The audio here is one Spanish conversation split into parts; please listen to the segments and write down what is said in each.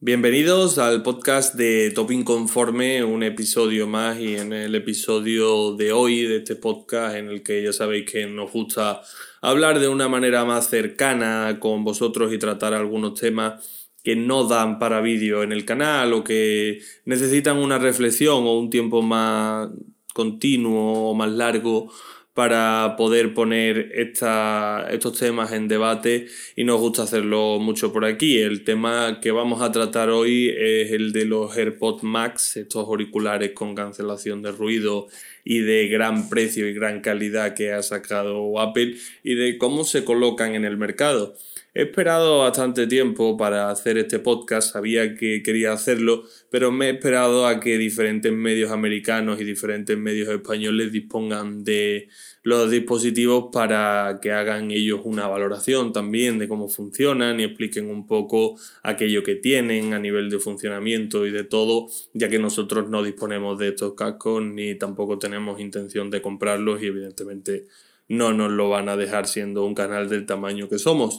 Bienvenidos al podcast de Top Inconforme, un episodio más, y en el episodio de hoy de este podcast, en el que ya sabéis que nos gusta hablar de una manera más cercana con vosotros y tratar algunos temas que no dan para vídeo en el canal o que necesitan una reflexión o un tiempo más continuo o más largo para poder poner estos temas en debate, y nos gusta hacerlo mucho por aquí. El tema que vamos a tratar hoy es el de los AirPods Max, estos auriculares con cancelación de ruido y de gran precio y gran calidad que ha sacado Apple, y de cómo se colocan en el mercado. He esperado bastante tiempo para hacer este podcast, sabía que quería hacerlo, pero me he esperado a que diferentes medios americanos y diferentes medios españoles dispongan de los dispositivos para que hagan ellos una valoración también de cómo funcionan y expliquen un poco aquello que tienen a nivel de funcionamiento y de todo, ya que nosotros no disponemos de estos cascos ni tampoco tenemos intención de comprarlos, y evidentemente no nos lo van a dejar siendo un canal del tamaño que somos.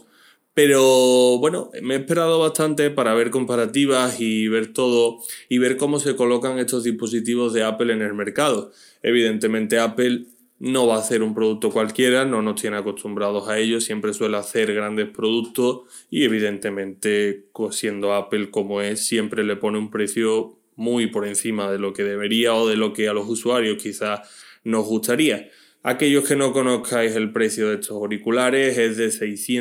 Pero bueno, me he esperado bastante para ver comparativas y ver todo y ver cómo se colocan estos dispositivos de Apple en el mercado. Evidentemente Apple no va a hacer un producto cualquiera, no nos tiene acostumbrados a ello, siempre suele hacer grandes productos y evidentemente, siendo Apple como es, siempre le pone un precio muy por encima de lo que debería o de lo que a los usuarios quizás nos gustaría. Aquellos que no conozcáis el precio de estos auriculares, es de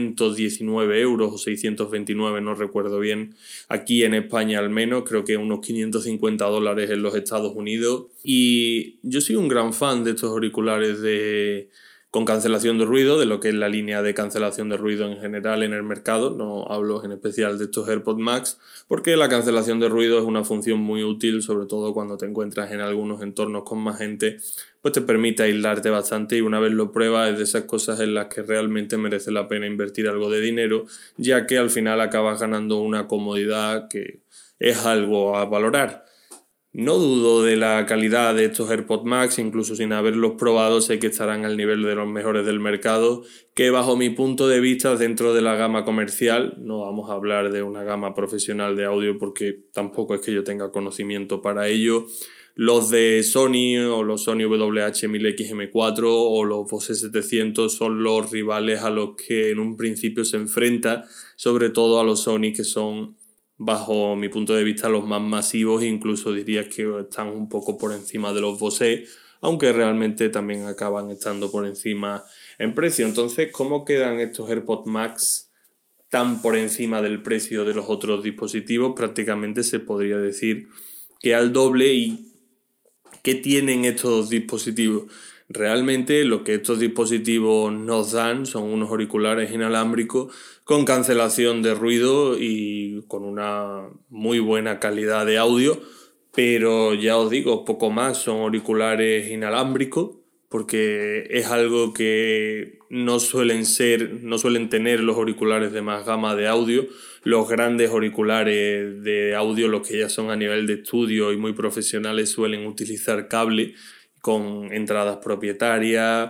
619 euros o 629, no recuerdo bien. Aquí en España al menos, creo que unos 550 dólares en los Estados Unidos. Y yo soy un gran fan de estos auriculares con cancelación de ruido, de lo que es la línea de cancelación de ruido en general en el mercado. No hablo en especial de estos AirPods Max, porque la cancelación de ruido es una función muy útil, sobre todo cuando te encuentras en algunos entornos con más gente, pues te permite aislarte bastante, y una vez lo pruebas es de esas cosas en las que realmente merece la pena invertir algo de dinero, ya que al final acabas ganando una comodidad que es algo a valorar. No dudo de la calidad de estos AirPods Max, incluso sin haberlos probado sé que estarán al nivel de los mejores del mercado, que bajo mi punto de vista dentro de la gama comercial, no vamos a hablar de una gama profesional de audio porque tampoco es que yo tenga conocimiento para ello, los de Sony o los Sony WH-1000XM4 o los Bose 700 son los rivales a los que en un principio se enfrenta, sobre todo a los Sony, que son, bajo mi punto de vista, los más masivos, e incluso diría que están un poco por encima de los Bose, aunque realmente también acaban estando por encima en precio. Entonces, ¿cómo quedan estos AirPods Max tan por encima del precio de los otros dispositivos? Prácticamente se podría decir que al doble. ¿Y qué tienen estos dispositivos? Realmente lo que estos dispositivos nos dan son unos auriculares inalámbricos con cancelación de ruido y con una muy buena calidad de audio, pero ya os digo, poco más. Son auriculares inalámbricos porque es algo que no suelen tener los auriculares de más gama de audio. Los grandes auriculares de audio, los que ya son a nivel de estudio y muy profesionales, suelen utilizar cable con entradas propietarias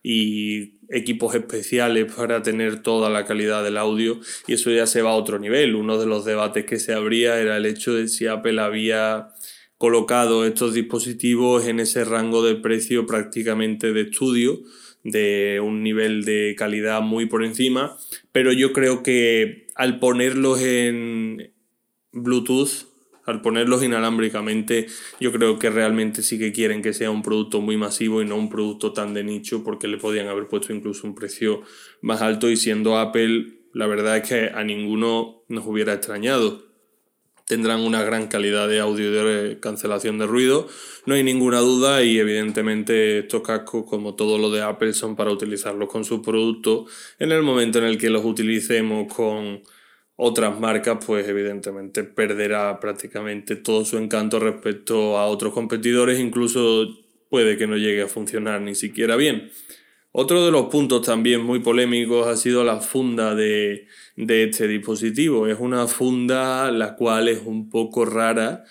y equipos especiales para tener toda la calidad del audio, y eso ya se va a otro nivel. Uno de los debates que se abría era el hecho de si Apple había colocado estos dispositivos en ese rango de precio prácticamente de estudio, de un nivel de calidad muy por encima, pero yo creo que al ponerlos en Bluetooth, al ponerlos inalámbricamente, yo creo que realmente sí que quieren que sea un producto muy masivo y no un producto tan de nicho, porque le podían haber puesto incluso un precio más alto, y siendo Apple, la verdad es que a ninguno nos hubiera extrañado. Tendrán una gran calidad de audio y de cancelación de ruido, no hay ninguna duda, y evidentemente estos cascos, como todo lo de Apple, son para utilizarlos con sus productos. En el momento en el que los utilicemos con otras marcas, pues evidentemente perderá prácticamente todo su encanto respecto a otros competidores, incluso puede que no llegue a funcionar ni siquiera bien. Otro de los puntos también muy polémicos ha sido la funda de este dispositivo. Es una funda la cual es un poco rara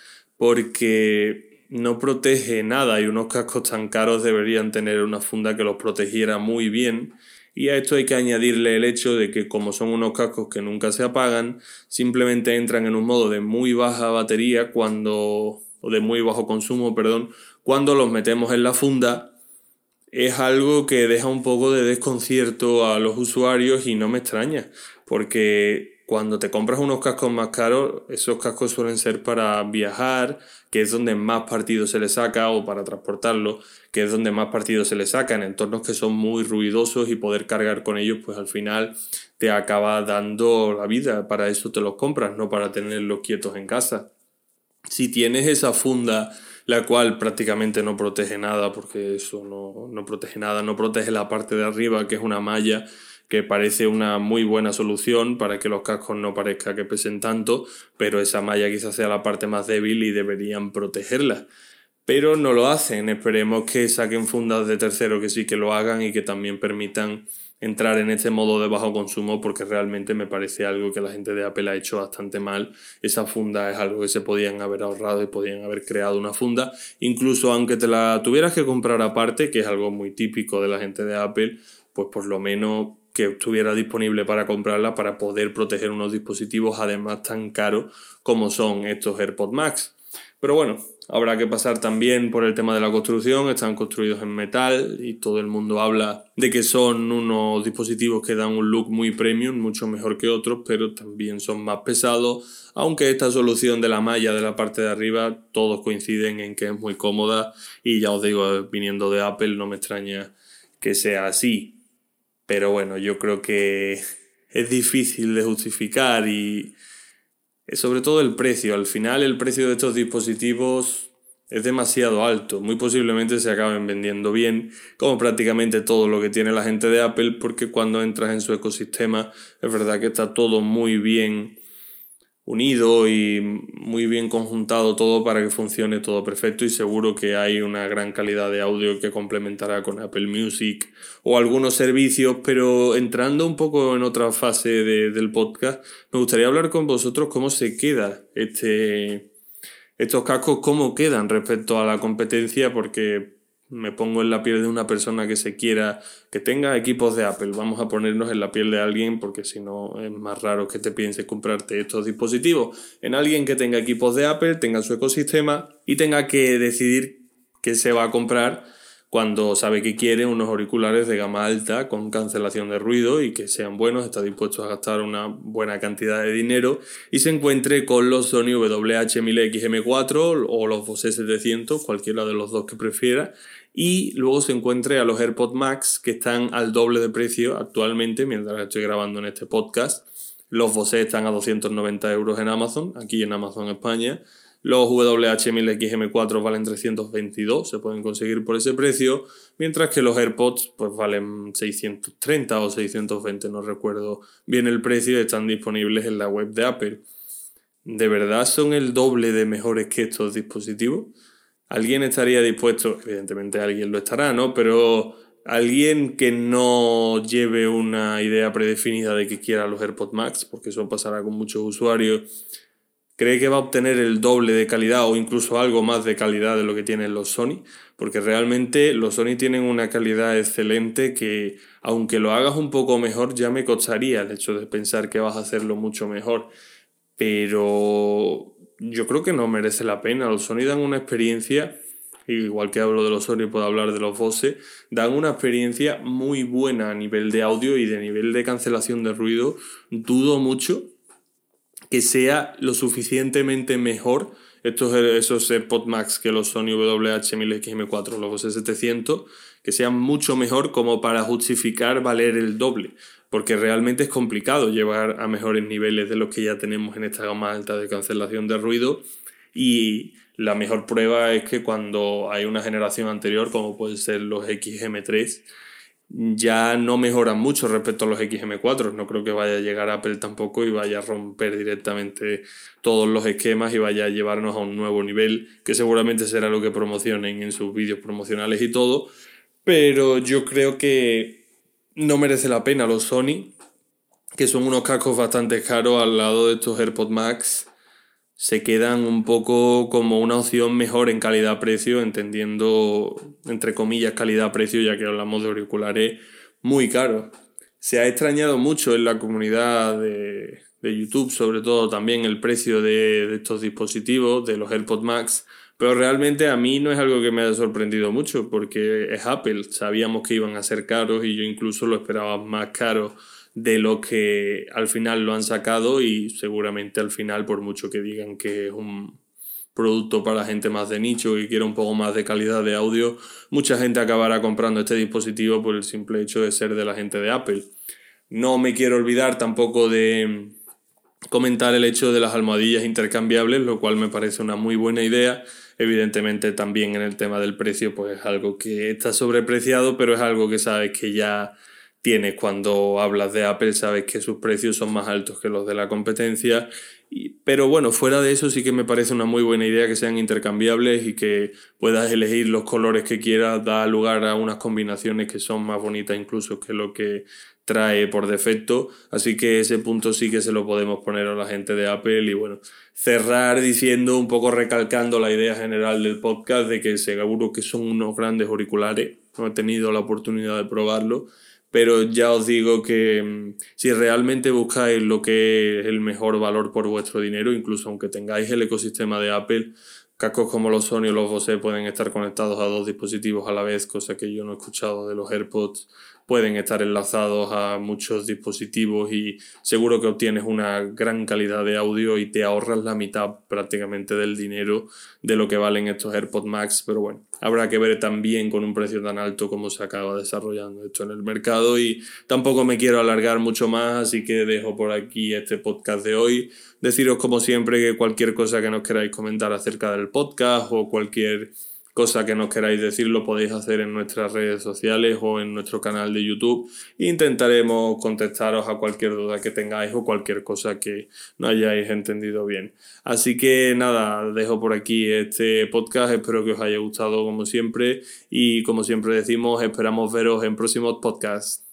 porque no protege nada, y unos cascos tan caros deberían tener una funda que los protegiera muy bien. Y a esto hay que añadirle el hecho de que como son unos cascos que nunca se apagan, simplemente entran en un modo de muy baja batería o de muy bajo consumo, perdón, cuando los metemos en la funda. Es algo que deja un poco de desconcierto a los usuarios y no me extraña, porque cuando te compras unos cascos más caros, esos cascos suelen ser para viajar, que es donde más partido se le saca, o para transportarlo, que es donde más partido se le saca, en entornos que son muy ruidosos, y poder cargar con ellos pues al final te acaba dando la vida. Para eso te los compras, no para tenerlos quietos en casa. Si tienes esa funda, la cual prácticamente no protege nada, porque eso no protege nada, no protege la parte de arriba, que es una malla, que parece una muy buena solución para que los cascos no parezca que pesen tanto, pero esa malla quizás sea la parte más débil y deberían protegerla. Pero no lo hacen. Esperemos que saquen fundas de tercero que sí que lo hagan y que también permitan entrar en este modo de bajo consumo, porque realmente me parece algo que la gente de Apple ha hecho bastante mal. Esa funda es algo que se podían haber ahorrado y podían haber creado una funda, incluso aunque te la tuvieras que comprar aparte, que es algo muy típico de la gente de Apple, pues por lo menos que estuviera disponible para comprarla, para poder proteger unos dispositivos además tan caros como son estos AirPods Max. Pero bueno, habrá que pasar también por el tema de la construcción. Están construidos en metal y todo el mundo habla de que son unos dispositivos que dan un look muy premium, mucho mejor que otros, pero también son más pesados, aunque esta solución de la malla de la parte de arriba todos coinciden en que es muy cómoda, y ya os digo, viniendo de Apple no me extraña que sea así. Pero bueno, yo creo que es difícil de justificar, y sobre todo el precio. Al final el precio de estos dispositivos es demasiado alto. Muy posiblemente se acaben vendiendo bien, como prácticamente todo lo que tiene la gente de Apple, porque cuando entras en su ecosistema es verdad que está todo muy bien unido y muy bien conjuntado todo para que funcione todo perfecto, y seguro que hay una gran calidad de audio que complementará con Apple Music o algunos servicios. Pero entrando un poco en otra fase del podcast, me gustaría hablar con vosotros cómo se queda estos cascos, cómo quedan respecto a la competencia, porque me pongo en la piel de una persona que tenga equipos de Apple. Vamos a ponernos en la piel de alguien, porque si no es más raro que te pienses comprarte estos dispositivos. En alguien que tenga equipos de Apple, tenga su ecosistema y tenga que decidir qué se va a comprar cuando sabe que quiere unos auriculares de gama alta con cancelación de ruido y que sean buenos, está dispuesto a gastar una buena cantidad de dinero, y se encuentre con los Sony WH-1000XM4 o los Bose 700, cualquiera de los dos que prefiera, y luego se encuentre a los AirPods Max, que están al doble de precio actualmente mientras estoy grabando en este podcast. Los Bose están a 290 euros en Amazon, aquí en Amazon España. Los WH-1000XM4 valen 322, se pueden conseguir por ese precio, mientras que los AirPods pues valen 630 o 620, no recuerdo bien el precio, y están disponibles en la web de Apple. ¿De verdad son el doble de mejores que estos dispositivos? ¿Alguien estaría dispuesto? Evidentemente alguien lo estará, ¿no? Pero alguien que no lleve una idea predefinida de que quiera los AirPods Max, porque eso pasará con muchos usuarios, ¿cree que va a obtener el doble de calidad o incluso algo más de calidad de lo que tienen los Sony? Porque realmente los Sony tienen una calidad excelente que, aunque lo hagas un poco mejor, ya me costaría el hecho de pensar que vas a hacerlo mucho mejor. Pero yo creo que no merece la pena. Los Sony dan una experiencia, igual que hablo de los Sony puedo hablar de los Bose, dan una experiencia muy buena a nivel de audio y de nivel de cancelación de ruido. Dudo mucho que sea lo suficientemente mejor esos AirPods Max que los Sony WH-1000XM4, los Bose 700, que sean mucho mejor como para justificar valer el doble, porque realmente es complicado llevar a mejores niveles de los que ya tenemos en esta gama alta de cancelación de ruido. Y la mejor prueba es que cuando hay una generación anterior, como pueden ser los XM3, ya no mejoran mucho respecto a los XM4. No creo que vaya a llegar Apple tampoco y vaya a romper directamente todos los esquemas y vaya a llevarnos a un nuevo nivel, que seguramente será lo que promocionen en sus vídeos promocionales y todo. Pero yo creo que no merece la pena los Sony, que son unos cascos bastante caros al lado de estos AirPods Max. Se quedan un poco como una opción mejor en calidad-precio, entendiendo, entre comillas, calidad-precio, ya que hablamos de auriculares muy caros. Se ha extrañado mucho en la comunidad de YouTube, sobre todo también el precio de estos dispositivos, de los AirPods Max, pero realmente a mí no es algo que me haya sorprendido mucho porque es Apple. Sabíamos que iban a ser caros y yo incluso lo esperaba más caro de lo que al final lo han sacado, y seguramente al final, por mucho que digan que es un producto para gente más de nicho y quiere un poco más de calidad de audio, mucha gente acabará comprando este dispositivo por el simple hecho de ser de la gente de Apple. No me quiero olvidar tampoco de comentar el hecho de las almohadillas intercambiables, lo cual me parece una muy buena idea. Evidentemente también en el tema del precio pues es algo que está sobrepreciado, pero es algo que sabes que ya tienes cuando hablas de Apple, sabes que sus precios son más altos que los de la competencia. Pero bueno, fuera de eso sí que me parece una muy buena idea que sean intercambiables y que puedas elegir los colores que quieras. Da lugar a unas combinaciones que son más bonitas incluso que lo que trae por defecto, así que ese punto sí que se lo podemos poner a la gente de Apple. Y bueno, cerrar diciendo, un poco recalcando la idea general del podcast, de que seguro que son unos grandes auriculares. No he tenido la oportunidad de probarlo, pero ya os digo que si realmente buscáis lo que es el mejor valor por vuestro dinero, incluso aunque tengáis el ecosistema de Apple, cascos como los Sony o los Bose pueden estar conectados a 2 dispositivos a la vez, cosa que yo no he escuchado de los AirPods. Pueden estar enlazados a muchos dispositivos y seguro que obtienes una gran calidad de audio y te ahorras la mitad prácticamente del dinero de lo que valen estos AirPods Max. Pero bueno, habrá que ver también con un precio tan alto cómo se acaba desarrollando esto en el mercado, y tampoco me quiero alargar mucho más, así que dejo por aquí este podcast de hoy. Deciros como siempre que cualquier cosa que nos queráis comentar acerca del podcast o cualquier cosa que nos queráis decir lo podéis hacer en nuestras redes sociales o en nuestro canal de YouTube. Intentaremos contestaros a cualquier duda que tengáis o cualquier cosa que no hayáis entendido bien. Así que nada, dejo por aquí este podcast. Espero que os haya gustado como siempre, y como siempre decimos, esperamos veros en próximos podcasts.